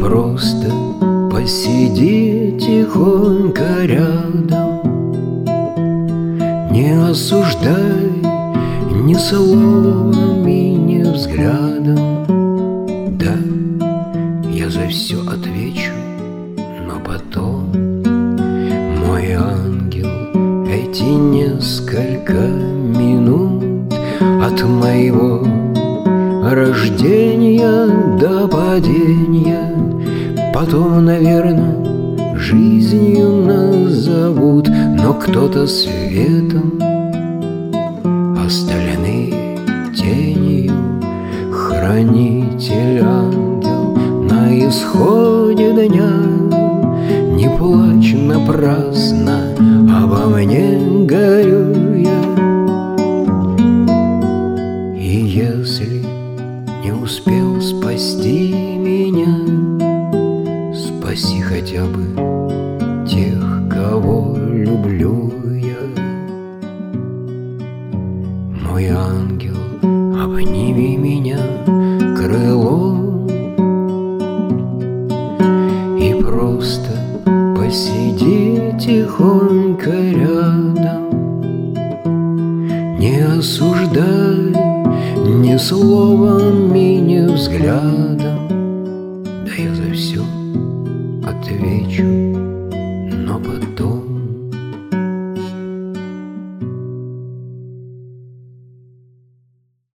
просто посиди тихонько рядом, не осуждай ни словом и ни взглядом. Да, я за все отвечу, но потом, мой ангел, эти несколько минут от моего рождения до падения потом, наверное, жизнью назовут, но кто-то светом, остальные тенью. Хранитель ангел на исходе дня, не плачь напрасно, обо мне горю я. И если не успел спасти меня, спаси хотя бы тех, кого люблю я. Мой ангел, обними меня крылом и просто посиди тихонько рядом, не осуждай ни словом и ни взглядом. Да я за все отвечу, но потом.